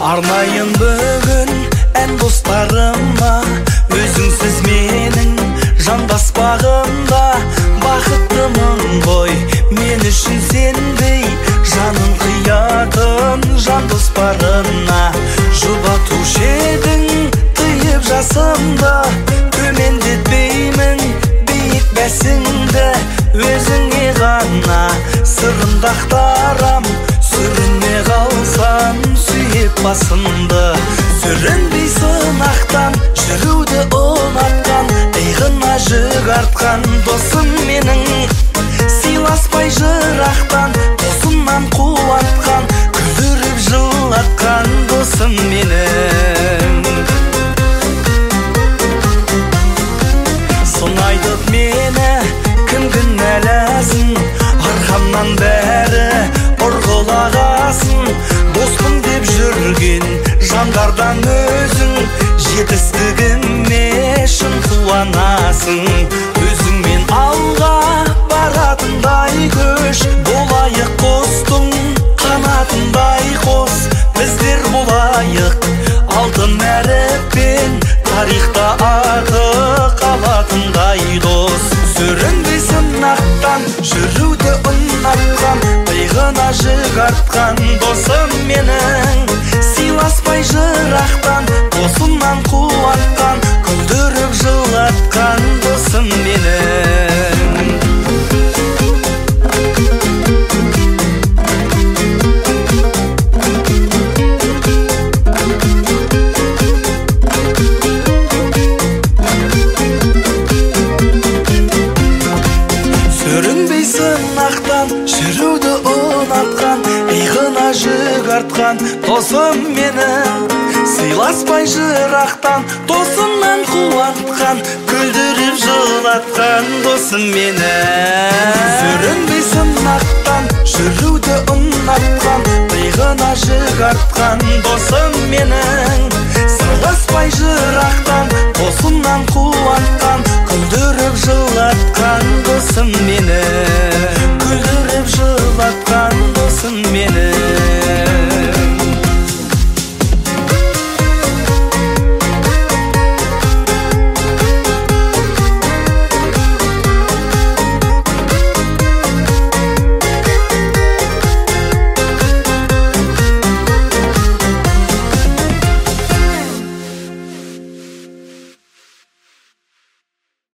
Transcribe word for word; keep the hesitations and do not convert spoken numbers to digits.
Арнайын бүгін ән достарыма, өзіңсіз менің жан баспағымда. Бақыттымын ғой мен үшін сендей, жанын қиятын жан достарына. Жұбатушы едің тыйып жасымды, төмендетпеймін биік бәсіңді. Өзіңе ғана сырымды ақтарам, сүрінме қалсам сүйіп басымды. Сүрінбей сынақтан жүруді ұнатқан, иығына жүк артқан досым менің. Сыйласпай жырақтан досымнан қуатқан, күлдіріп жылатқан досым менің. Сынайдып мені кім кінәласын, арқамнан бәрі ұрғылағасын. Доспын деп жүрген жандардан өзің, жетістігіме шын қуанасың. Өзіңмен алға баратындай көш, болайық қостың қанатындай қос. Біздер болайық алтын әріппен, тарихта аты қалатындай дос. Сүрінбей сынақтан жүруді ұнатқан, иығына жүк артқан досым менің. Сыйласпай жырақтан досымнан қуатқан, күлдіріп жылатқан досым менің. Сүрінбей сынақтан жүруді ұнатқан, иығына жүк артқан досым менің. Сыйласпай жырақтан досымнан қуатқан, күлдіріп жылатқан досым менің. Сүрінбей сынақтан жүруді ұнатқан, иығына жүк артқан досым менің. Сыйласпай жырақтан досымнан қуатқан, күлдіріп жылатқан досым менің.